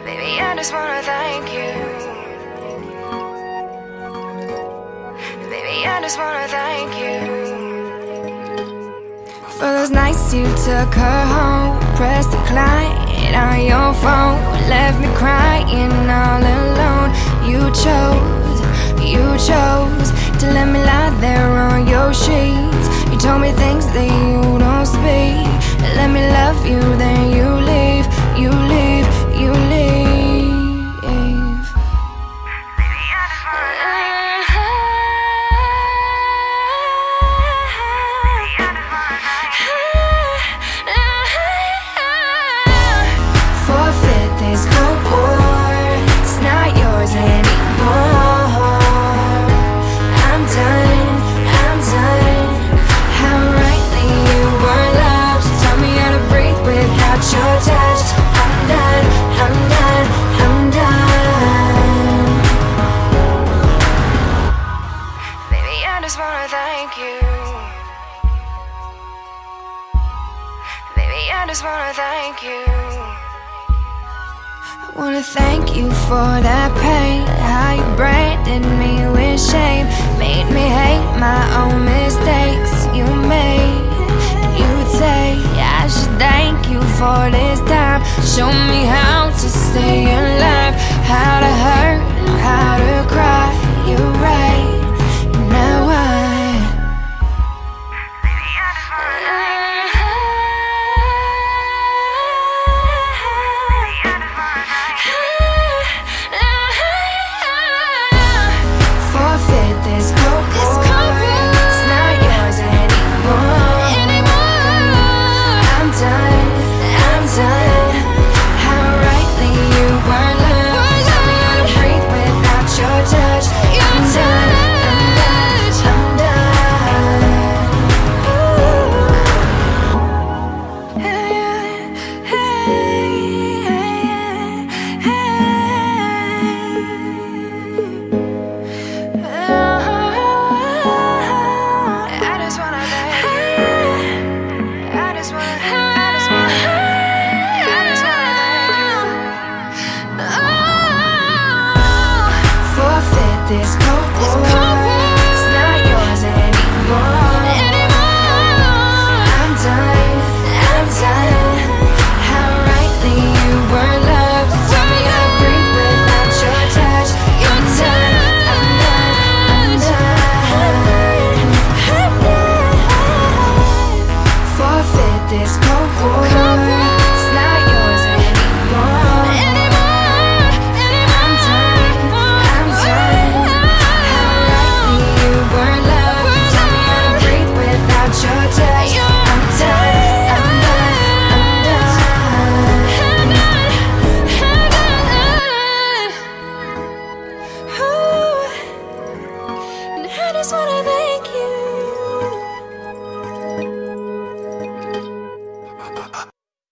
Baby, I just wanna thank you. Baby, I just wanna thank you for those nights you took her home, pressed decline on your phone, left me crying all alone. You chose to let me lie there on your sheets. You told me things that you don't speak. Let me love you, then you leave, you leave, you leave. Forfeit this cold war, it's not yours anymore. I'm done, I'm done. How rightly you were loved. Taught me how to breathe without your touch. I'm done, I'm done, I'm done. Baby, I just wanna thank you. Baby, I just wanna thank you. I wanna thank you for that pain. How you branded me with shame, made me hate my own mistakes you made. You'd say I should thank you for this time. Show me how to stay alive, how to hurt, how to cry. You're right, now forfeit this cold war, it's not yours anymore. I'm done, I'm done. How rightly you were loved. Taught me how to breathe without your touch. I'm done, I'm done, I'm done. I just wanna thank you. I just wanna thank you. Forfeit this cold war, it's not yours anymore. I'm done, I'm done. How rightly you were loved. Taught me how to breathe without your touch. I'm done, I'm done, I'm done. Forfeit this cold war, it's not yours anymore. I'm done, I'm done. How rightly you were loved. Taught me how to breathe without your touch. I'm done, I'm done, I'm done. Ooh, and I just wanna thank